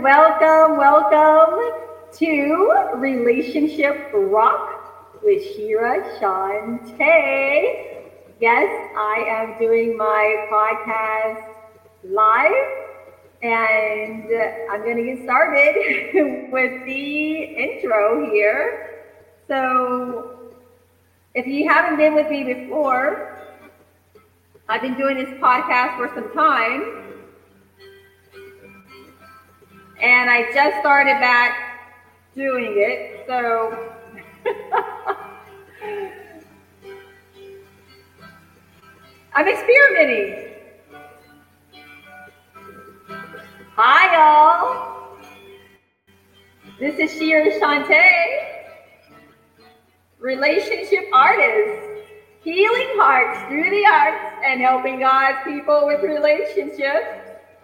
welcome to Relationship Rock with Shira Shantae. Yes, I am doing my podcast live, and I'm going to get started with the intro here. So, if you haven't been with me before, I've been doing this podcast for some time. And I just started back doing it, so I'm experimenting. Hi, y'all. This is Shira Shantae, relationship artist, healing hearts through the arts and helping God's people with relationships.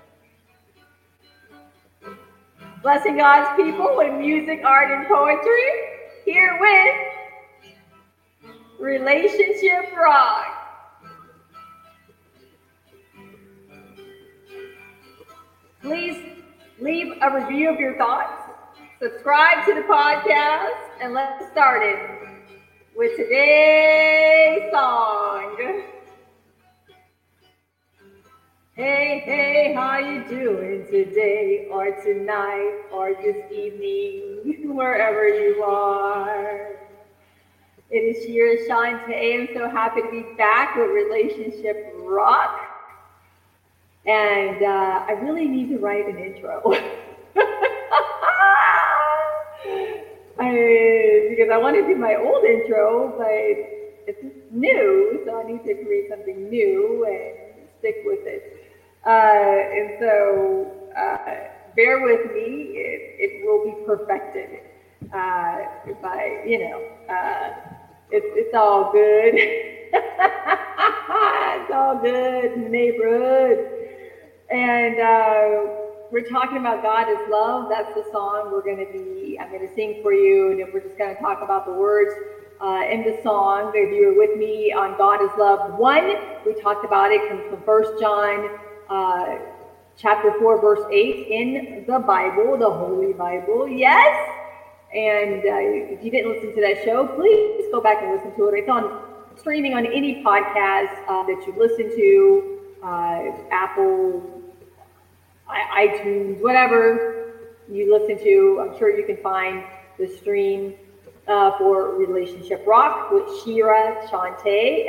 Blessing God's people with music, art, and poetry. Here with Relationship Rock. Please leave a review of your thoughts. Subscribe to the podcast, and let's get started with today's song. Hey, how you doing today or tonight or this evening, wherever you are? It is Shira Shantae. I'm so happy to be back with Relationship Rock. And I really need to write an intro. Because I want to do my old intro, but it's new, so I need to create something new and stick with it. And so bear with me, it will be perfected by, it's all good. It's all good in the neighborhood. And we're talking about God is love. That's the song I'm going to sing for you. And we're just going to talk about the words in the song. If you were with me on God is Love 1, we talked about it from 1 John chapter 4, verse 8 in the Bible, the Holy Bible. Yes. And if you didn't listen to that show, please go back and listen to it. It's on streaming on any podcast that you listen to, Apple, iTunes, whatever you listen to. I'm sure you can find the stream for Relationship Rock with Shira Shantae,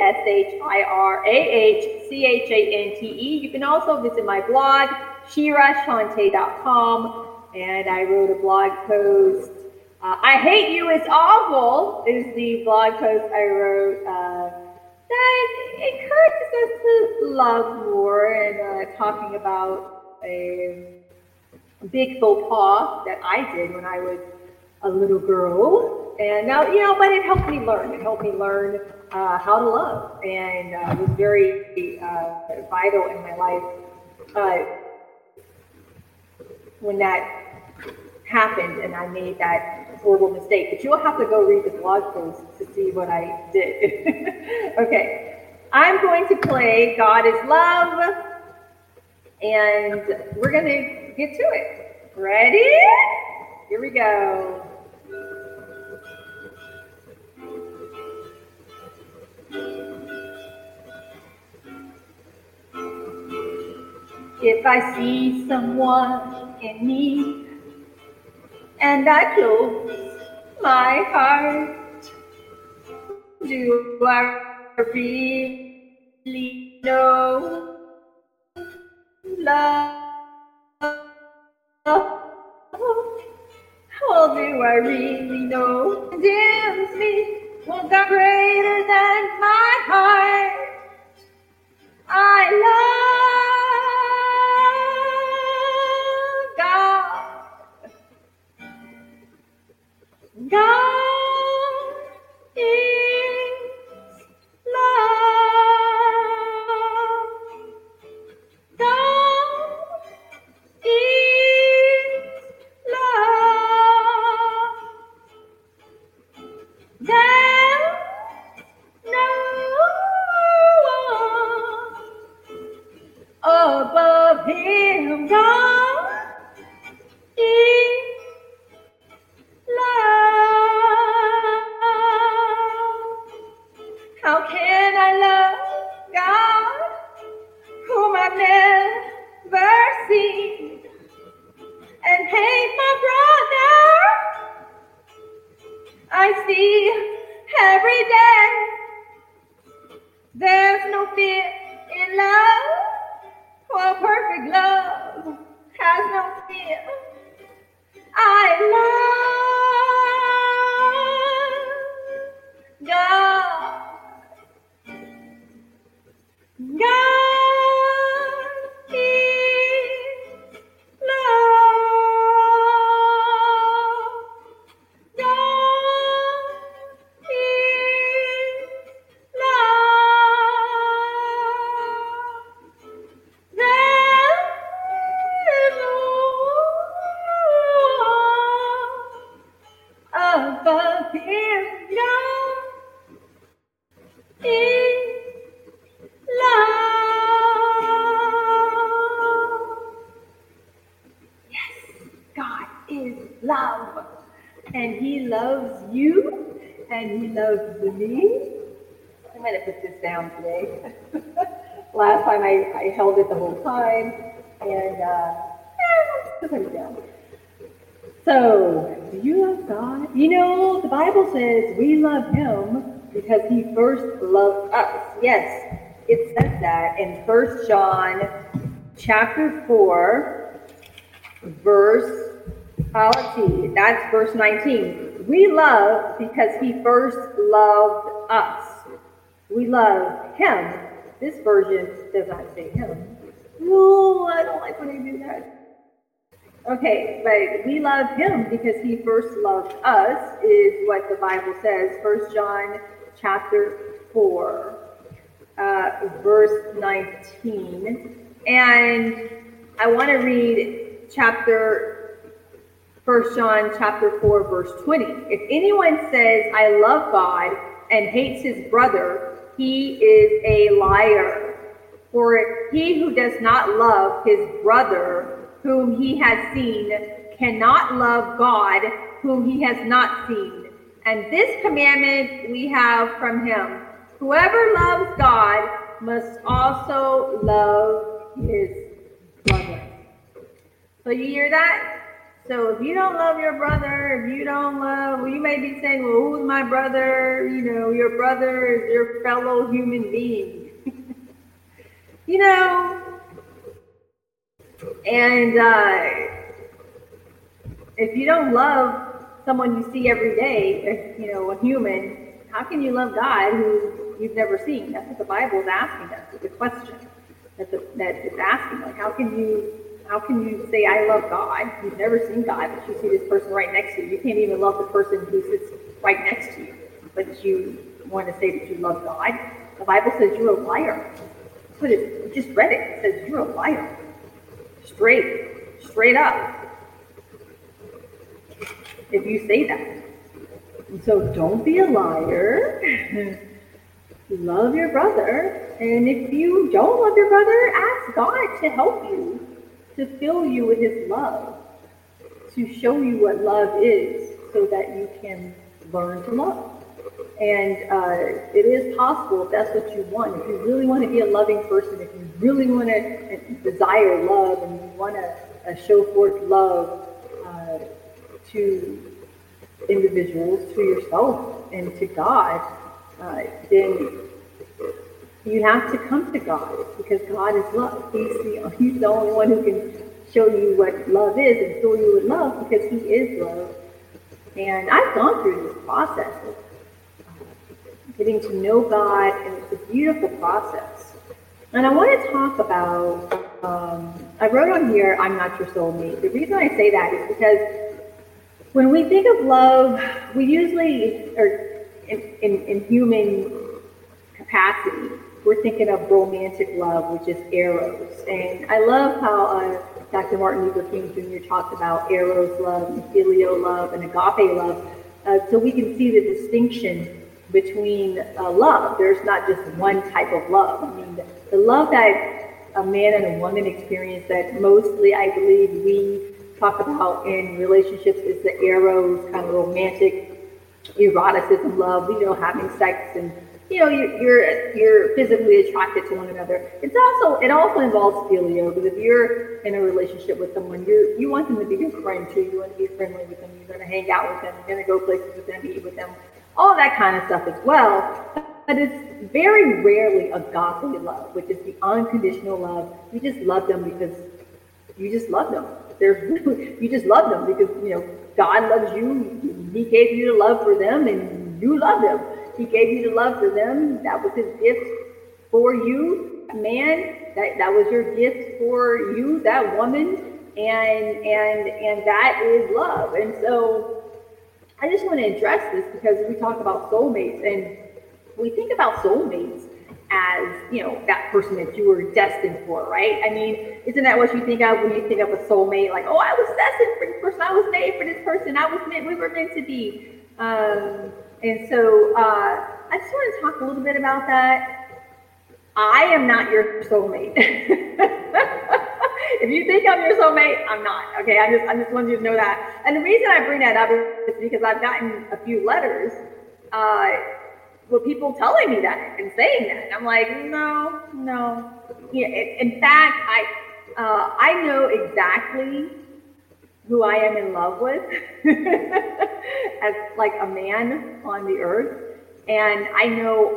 ShiraChante. You can also visit my blog, shirashantae.com, and I wrote a blog post. I Hate You Is Awful is the blog post I wrote that encourages us to love more, and talking about a big faux pas that I did when I was a little girl. And now, but it helped me learn. It helped me learn how to love, and it was very vital in my life when that happened and I made that horrible mistake. But you'll have to go read the blog post to see what I did. Okay, I'm going to play God is Love, and we're going to get to it. Ready? Here we go. If I see someone in need and I close my heart, do I really know love? Oh, do I really know condemns me? Was God greater than my heart? I love God. God is love. God is love. There's no one is love. And he loves you, and he loves me. I'm going to put this down today. Last time I held it the whole time, and let's put it down. So, do you love God? You know, the Bible says we love him because he first loved us. Yes, it says that in 1 John chapter 4, verse, let's see, that's verse 19. We love because he first loved us. We love him. This version does not say him. No, I don't like when they do that. Okay, but we love him because he first loved us, is what the Bible says. 1 John chapter 4, verse 19. And I want to read 1 John chapter 4, verse 20. If anyone says, I love God, and hates his brother, he is a liar. For he who does not love his brother whom he has seen cannot love God whom he has not seen. And this commandment we have from him: whoever loves God must also love his brother. So you hear that? So if you don't love your brother, if you don't love, well, you may be saying, well, who's my brother? You know, your brother is your fellow human being. You know, and if you don't love someone you see every day, you know, a human, how can you love God who you've never seen? That's what the Bible is asking us. It's a question that it's asking. Like, how can you say I love God? You've never seen God, but you see this person right next to you. You can't even love the person who sits right next to you, but you want to say that you love God. The Bible says you're a liar. That's what you just read it. It says you're a liar. Straight up. If you say that. And so don't be a liar. Love your brother. And if you don't love your brother, ask God to help you, to fill you with his love, to show you what love is so that you can learn to love. And it is possible if that's what you want. If you really want to be a loving person, if you really want to desire love and you want to show forth love to individuals, to yourself, and to God, then you have to come to God, because God is love. He's the only one who can show you what love is and fill you with love, because he is love. And I've gone through this process of getting to know God, and it's a beautiful process. And I want to talk about, I wrote on here, I'm not your soulmate. The reason I say that is because when we think of love, we usually, or in human capacity, we're thinking of romantic love, which is eros. And I love how Dr. Martin Luther King Jr. talked about eros love, and phileo love, and agape love, so we can see the distinction between love. There's not just one type of love. I mean, the love that a man and a woman experience, that mostly I believe we talk about in relationships, is the eros, kind of romantic eroticism love, you know, having sex, and you know, you're physically attracted to one another. It also involves phileo, because if you're in a relationship with someone, you want them to be your friend too. You want to be friendly with them. You're going to hang out with them. You're going to go places with them, eat with them, all that kind of stuff as well. But it's very rarely agape love, which is the unconditional love. You just love them because you just love them. You just love them because, you know, God loves you. He gave you the love for them, and you love them. He gave you the love for them. That was his gift for you, man. That was your gift for you, that woman, and that is love. And so I just want to address this, because we talk about soulmates, and we think about soulmates as, you know, that person that you were destined for, right? I mean, isn't that what you think of when you think of a soulmate? Like, oh, I was destined for this person. I was made for this person. We were meant to be. And so I just want to talk a little bit about that. I am not your soulmate. If you think I'm your soulmate, I'm not. Okay, I just want you to know that. And the reason I bring that up is because I've gotten a few letters with people telling me that and saying that. And I'm like, no. Yeah, in fact, I know exactly who I am in love with as like a man on the earth, and I know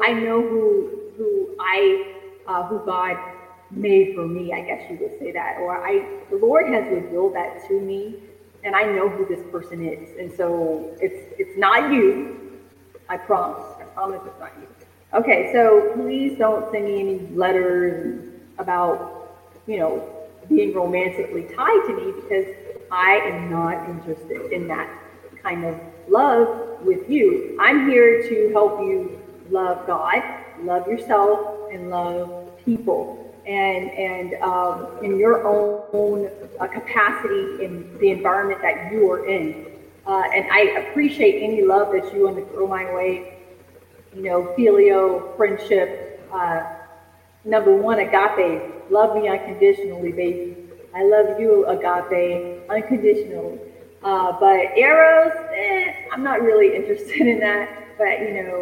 who God made for me. I guess you would say that, or the Lord has revealed that to me, and I know who this person is, and so it's not you. I promise it's not you. Okay, so please don't send me any letters about, being romantically tied to me, because I am not interested in that kind of love with you. I'm here to help you love God, love yourself, and love people, and in your own capacity in the environment that you are in. And I appreciate any love that you want to throw my way. Filio, friendship. Number one, agape. Love me unconditionally, baby. I love you, agape, unconditionally. But eros, I'm not really interested in that. But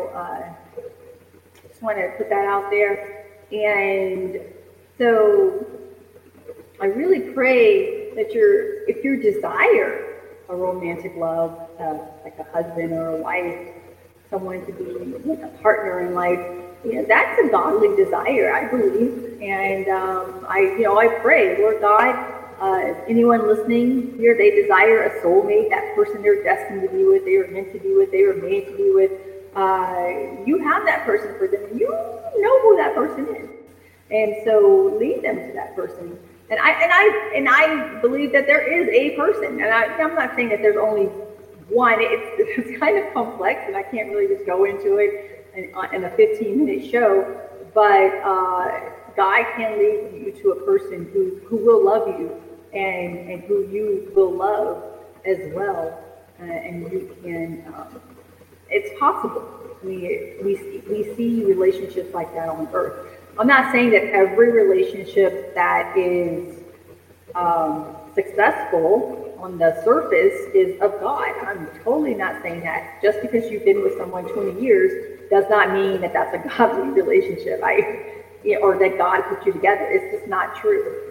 just want to put that out there. And so I really pray that if you desire a romantic love, like a husband or a wife, someone to be a partner in life, that's a godly desire, I believe. And I pray, Lord God, anyone listening here, they desire a soulmate, that person they're destined to be with, they are meant to be with, they were made to be with. You have that person for them. You know who that person is, and so lead them to that person. And I believe that there is a person, and I'm not saying that there's only one. It's kind of complex, and I can't really just go into it in a 15-minute show. But God can lead you to a person who will love you and who you will love as well, and you can. It's possible. We see relationships like that on earth. I'm not saying that every relationship that is successful on the surface is of God. I'm totally not saying that. Just because you've been with someone 20 years does not mean that that's a godly relationship, or that God put you together. It's just not true.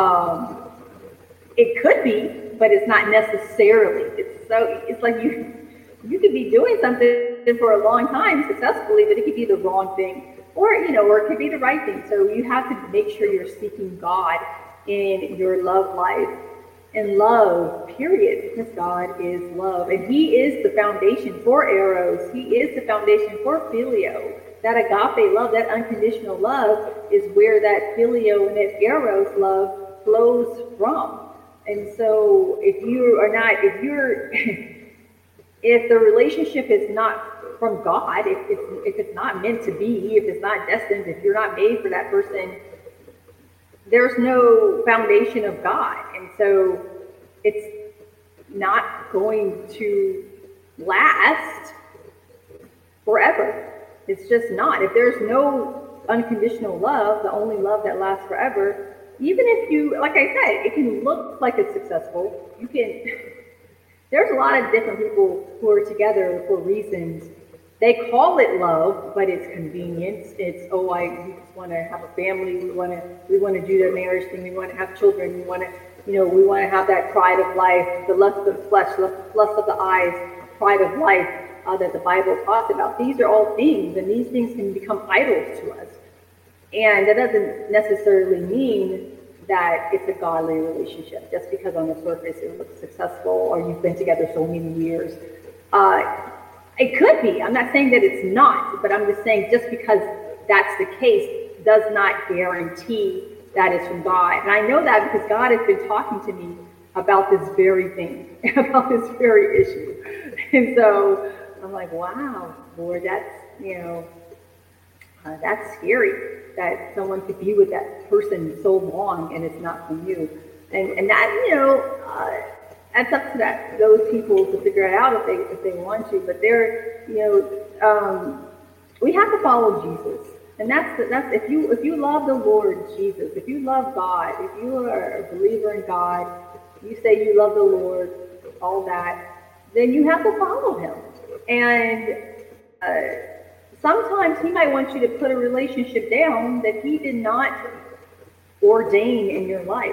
It could be, but it's not necessarily. It's like you could be doing something for a long time successfully, but it could be the wrong thing, or it could be the right thing. So you have to make sure you're seeking God in your love life, and love, period, because God is love, and He is the foundation for eros. He is the foundation for filio. That agape love, that unconditional love, is where that filio and that eros love flows from. And so if the relationship is not from God, if it's not meant to be, if it's not destined, if you're not made for that person, there's no foundation of God. And so it's not going to last forever. It's just not. If there's no unconditional love, the only love that lasts forever, even if you, like I said, it can look like it's successful. There's a lot of different people who are together for reasons. They call it love, but it's convenience. It's, we just want to have a family. We want to do the marriage thing. We want to have children. We want to have that pride of life, the lust of the flesh, lust of the eyes, pride of life that the Bible talks about. These are all things, and these things can become idols to us. And that doesn't necessarily mean that it's a godly relationship, just because on the surface it looks successful or you've been together so many years. It could be. I'm not saying that it's not, but I'm just saying just because that's the case does not guarantee that it's from God. And I know that because God has been talking to me about this very thing, about this very issue. And so I'm like, wow, Lord, that's scary that someone could be with that person so long and it's not from you. And that, that's up to those people to figure it out if they want to. But we have to follow Jesus. And that's if you love the Lord Jesus, if you love God, if you are a believer in God, you say you love the Lord, all that, then you have to follow him. And sometimes he might want you to put a relationship down that he did not ordain in your life.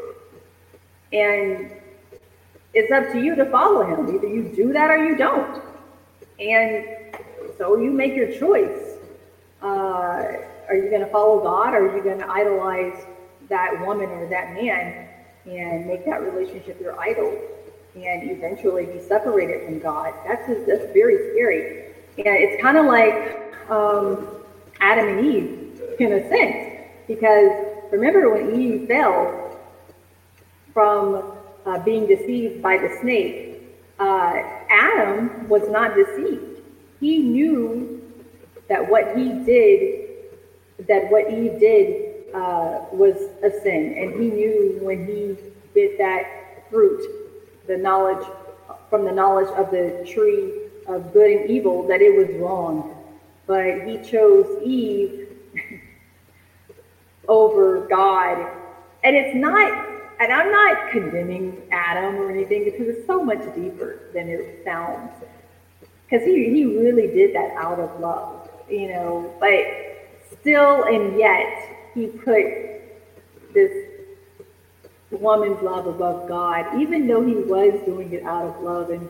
And it's up to you to follow him. Either you do that or you don't. And so you make your choice. Are you going to follow God, or are you going to idolize that woman or that man and make that relationship your idol and eventually be separated from God? That's very scary. And it's kind of like Adam and Eve in a sense, because remember when Eve fell from being deceived by the snake, Adam was not deceived. He knew that what Eve did was a sin, and he knew when he bit that fruit, the knowledge of the tree of good and evil, that it was wrong. But he chose Eve over God. And I'm not condemning Adam or anything, because it's so much deeper than it sounds. Because he really did that out of love, but still and yet he put this woman's love above God, even though he was doing it out of love. And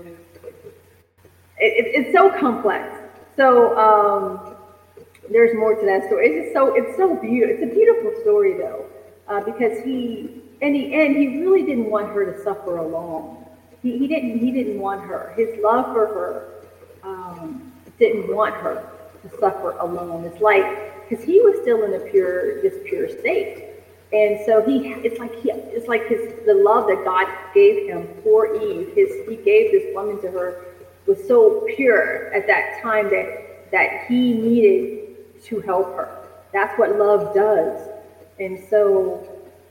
it's so complex. So there's more to that story. It's so beautiful. It's a beautiful story though, because in the end, he really didn't want her to suffer alone. He didn't want her. His love for her didn't want her to suffer alone. It's like, because he was still in a pure state, and so it's like the love that God gave him for Eve. He gave this woman to her was so pure at that time that he needed to help her. That's what love does, and so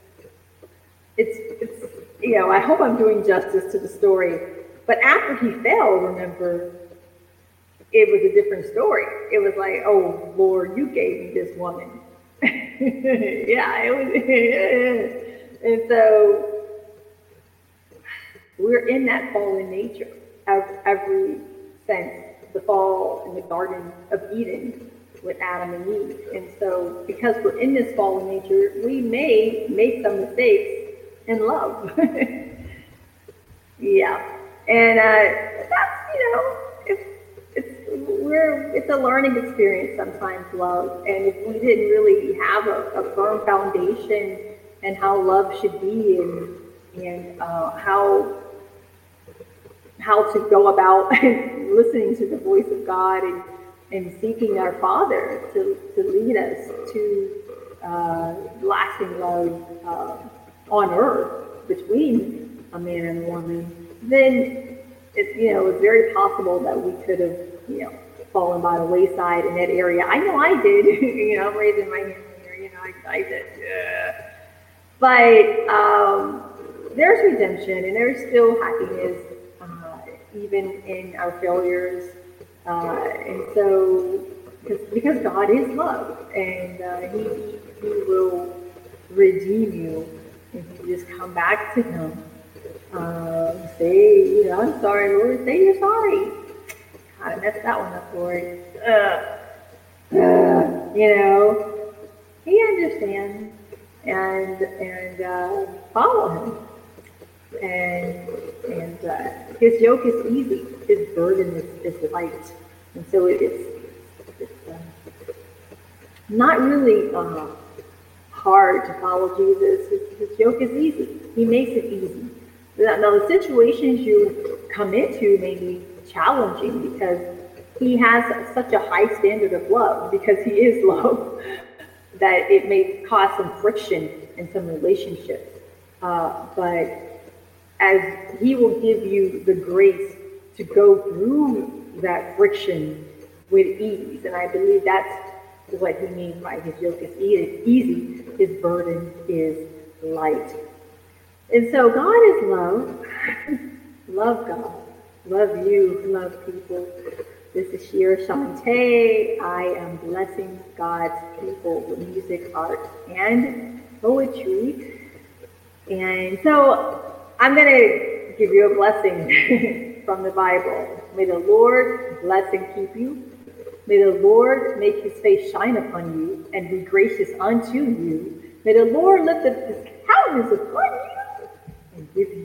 it's I hope I'm doing justice to the story. But after he fell, remember, it was a different story. It was like, oh Lord, you gave me this woman. Yeah, it was. And so we're in that fallen nature of every sense, the fall in the Garden of Eden with Adam and Eve. And so because we're in this fallen nature, we may make some mistakes in love. Yeah. And that's, it's a learning experience sometimes, love. And if we didn't really have a firm foundation and how love should be, and how to go about listening to the voice of God and seeking our Father to lead us to lasting love on earth between a man and a woman, then it's very possible that we could have fallen by the wayside in that area. I know I did. I'm raising my hand here. I did. Yeah. But there's redemption, and there's still happiness, even in our failures. And so, because God is love, and He will redeem you if you just come back to Him. Say, I'm sorry, Lord. Say you're sorry. I messed that one up, Lord. He understands, and follow Him. And His yoke is easy. His burden is light. And so it's not really hard to follow Jesus. His yoke is easy. He makes it easy. Now, the situations you come into may be challenging because He has such a high standard of love, because He is love, that it may cause some friction in some relationships. But as He will give you the grace to go through that friction with ease. And I believe that's what He means by His yoke is easy, His burden is light. And so God is love. Love God. Love you. Love people. This is Shira Shante. I am blessing God's people with music, art, and poetry. And so I'm going to give you a blessing from the Bible. May the Lord bless and keep you. May the Lord make his face shine upon you and be gracious unto you. May the Lord lift up his countenance upon you and give you